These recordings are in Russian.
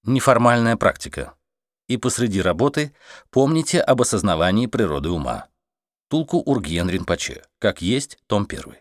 Неформальная практика. И посреди работы помните об осознавании природы ума. Тулку Ургьен Ринпоче. Как есть, том 1.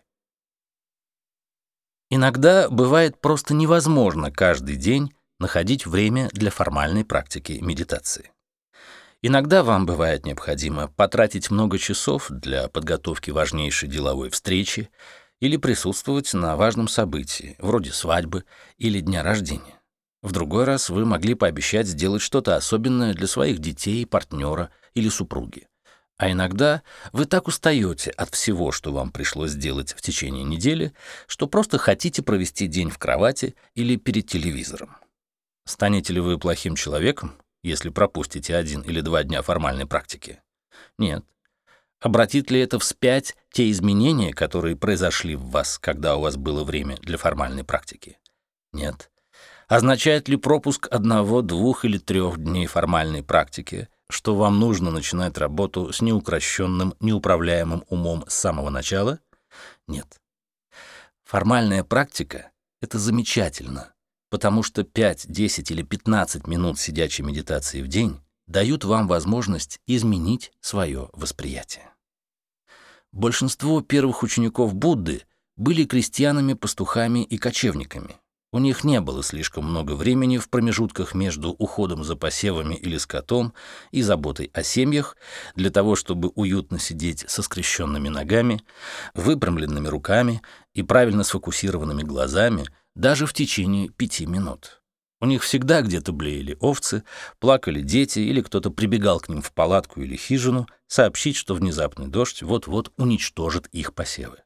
Иногда бывает просто невозможно каждый день находить время для формальной практики медитации. Иногда вам бывает необходимо потратить много часов для подготовки важнейшей деловой встречи или присутствовать на важном событии, вроде свадьбы или дня рождения. В другой раз вы могли пообещать сделать что-то особенное для своих детей, партнера или супруги. А иногда вы так устаете от всего, что вам пришлось сделать в течение недели, что просто хотите провести день в кровати или перед телевизором. Станете ли вы плохим человеком, если пропустите 1 или 2 дня формальной практики? Нет. Обратит ли это вспять те изменения, которые произошли в вас, когда у вас было время для формальной практики? Нет. Означает ли пропуск 1, 2 или 3 дней формальной практики, что вам нужно начинать работу с неукрощенным, неуправляемым умом с самого начала? Нет. Формальная практика — это замечательно, потому что 5, 10 или 15 минут сидячей медитации в день дают вам возможность изменить свое восприятие. Большинство первых учеников Будды были крестьянами, пастухами и кочевниками. У них не было слишком много времени в промежутках между уходом за посевами или скотом и заботой о семьях для того, чтобы уютно сидеть со скрещенными ногами, выпрямленными руками и правильно сфокусированными глазами даже в течение 5 минут. У них всегда где-то блеяли овцы, плакали дети или кто-то прибегал к ним в палатку или хижину сообщить, что внезапный дождь вот-вот уничтожит их посевы.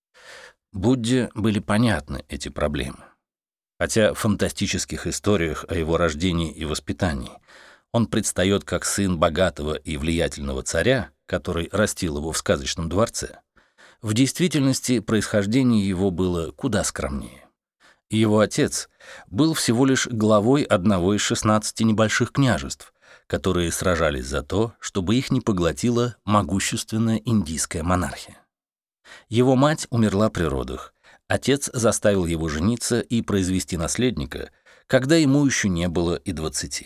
Будде были понятны эти проблемы. Хотя в фантастических историях о его рождении и воспитании он предстает как сын богатого и влиятельного царя, который растил его в сказочном дворце, в действительности происхождение его было куда скромнее. Его отец был всего лишь главой одного из 16 небольших княжеств, которые сражались за то, чтобы их не поглотила могущественная индийская монархия. Его мать умерла при родах. Отец заставил его жениться и произвести наследника, когда ему еще не было и 20.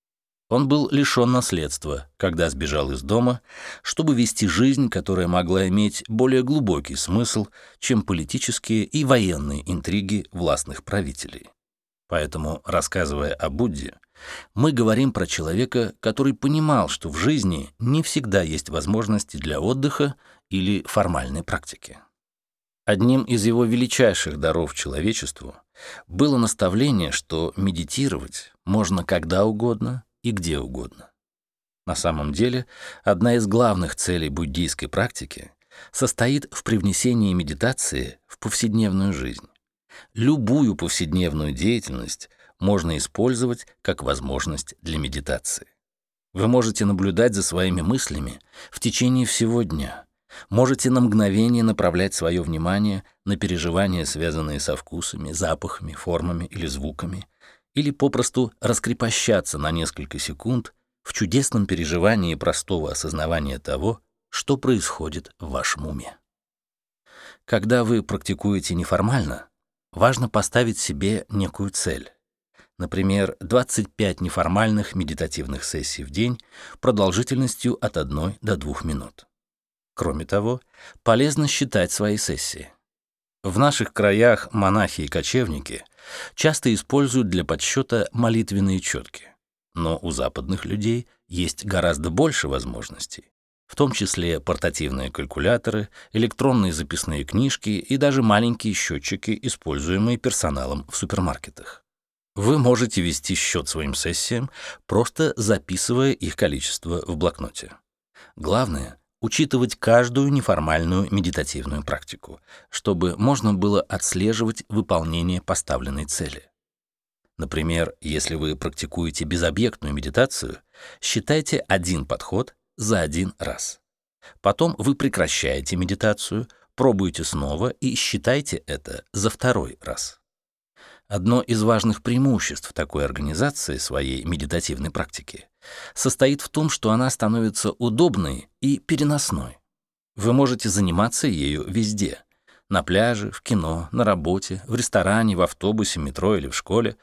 Он был лишен наследства, когда сбежал из дома, чтобы вести жизнь, которая могла иметь более глубокий смысл, чем политические и военные интриги властных правителей. Поэтому, рассказывая о Будде, мы говорим про человека, который понимал, что в жизни не всегда есть возможности для отдыха или формальной практики. Одним из его величайших даров человечеству было наставление, что медитировать можно когда угодно и где угодно. На самом деле, одна из главных целей буддийской практики состоит в привнесении медитации в повседневную жизнь. Любую повседневную деятельность можно использовать как возможность для медитации. Вы можете наблюдать за своими мыслями в течение всего дня. Можете на мгновение направлять свое внимание на переживания, связанные со вкусами, запахами, формами или звуками, или попросту раскрепощаться на несколько секунд в чудесном переживании простого осознавания того, что происходит в вашем уме. Когда вы практикуете неформально, важно поставить себе некую цель. Например, 25 неформальных медитативных сессий в день продолжительностью от 1 до 2 минут. Кроме того, полезно считать свои сессии. В наших краях монахи и кочевники часто используют для подсчета молитвенные четки, но у западных людей есть гораздо больше возможностей, в том числе портативные калькуляторы, электронные записные книжки и даже маленькие счетчики, используемые персоналом в супермаркетах. Вы можете вести счет своим сессиям, просто записывая их количество в блокноте. Главное — учитывать каждую неформальную медитативную практику, чтобы можно было отслеживать выполнение поставленной цели. Например, если вы практикуете безобъектную медитацию, считайте 1 подход за 1 раз. Потом вы прекращаете медитацию, пробуете снова и считайте это за 2 раз. Одно из важных преимуществ такой организации своей медитативной практики состоит в том, что она становится удобной и переносной. Вы можете заниматься ею везде — на пляже, в кино, на работе, в ресторане, в автобусе, метро или в школе,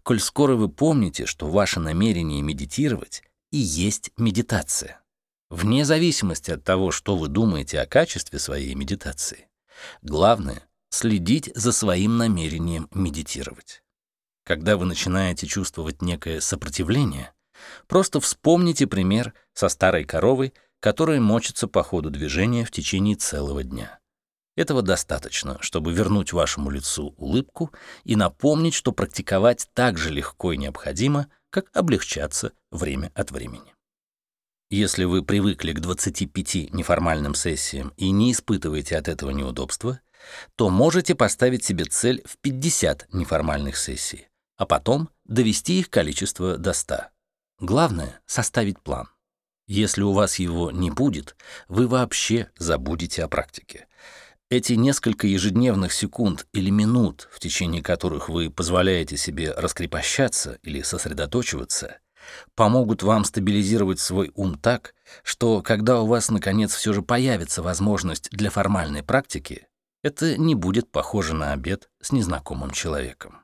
коль скоро вы помните, что ваше намерение медитировать и есть медитация. Вне зависимости от того, что вы думаете о качестве своей медитации, главное — следить за своим намерением медитировать. Когда вы начинаете чувствовать некое сопротивление, просто вспомните пример со старой коровой, которая мочится по ходу движения в течение целого дня. Этого достаточно, чтобы вернуть вашему лицу улыбку и напомнить, что практиковать так же легко и необходимо, как облегчаться время от времени. Если вы привыкли к 25 неформальным сессиям и не испытываете от этого неудобства, то можете поставить себе цель в 50 неформальных сессий, а потом довести их количество до 100. Главное — составить план. Если у вас его не будет, вы вообще забудете о практике. Эти несколько ежедневных секунд или минут, в течение которых вы позволяете себе раскрепощаться или сосредоточиваться, помогут вам стабилизировать свой ум так, что когда у вас, наконец, все же появится возможность для формальной практики, это не будет похоже на обед с незнакомым человеком.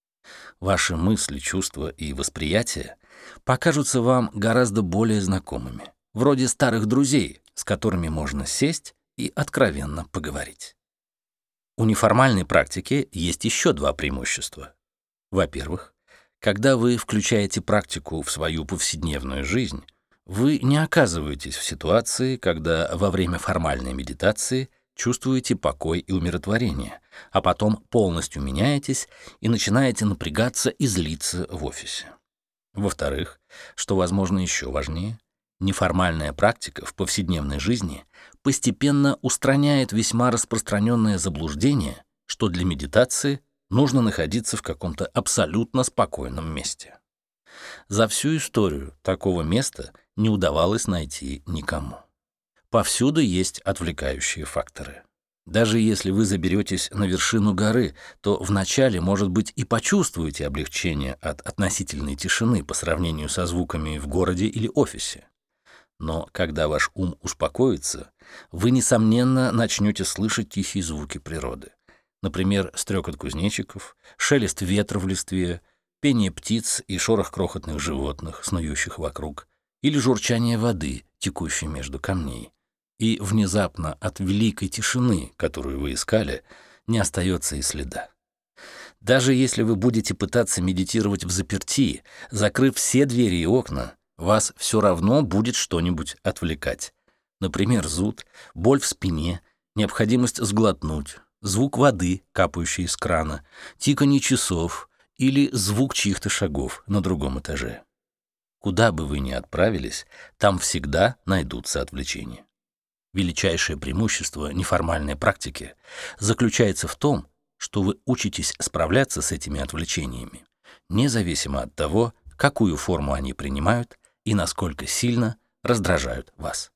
Ваши мысли, чувства и восприятия покажутся вам гораздо более знакомыми, вроде старых друзей, с которыми можно сесть и откровенно поговорить. У неформальной практики есть еще два преимущества. Во-первых, когда вы включаете практику в свою повседневную жизнь, вы не оказываетесь в ситуации, когда во время формальной медитации чувствуете покой и умиротворение, а потом полностью меняетесь и начинаете напрягаться и злиться в офисе. Во-вторых, что, возможно, еще важнее, неформальная практика в повседневной жизни постепенно устраняет весьма распространенное заблуждение, что для медитации нужно находиться в каком-то абсолютно спокойном месте. За всю историю такого места не удавалось найти никому. Повсюду есть отвлекающие факторы. Даже если вы заберетесь на вершину горы, то вначале, может быть, и почувствуете облегчение от относительной тишины по сравнению со звуками в городе или офисе. Но когда ваш ум успокоится, вы, несомненно, начнете слышать тихие звуки природы. Например, стрекот кузнечиков, шелест ветра в листве, пение птиц и шорох крохотных животных, снующих вокруг, или журчание воды, текущей между камней. И внезапно от великой тишины, которую вы искали, не остается и следа. Даже если вы будете пытаться медитировать взаперти, закрыв все двери и окна, вас все равно будет что-нибудь отвлекать. Например, зуд, боль в спине, необходимость сглотнуть, звук воды, капающей из крана, тиканье часов или звук чьих-то шагов на другом этаже. Куда бы вы ни отправились, там всегда найдутся отвлечения. Величайшее преимущество неформальной практики заключается в том, что вы учитесь справляться с этими отвлечениями, независимо от того, какую форму они принимают и насколько сильно раздражают вас.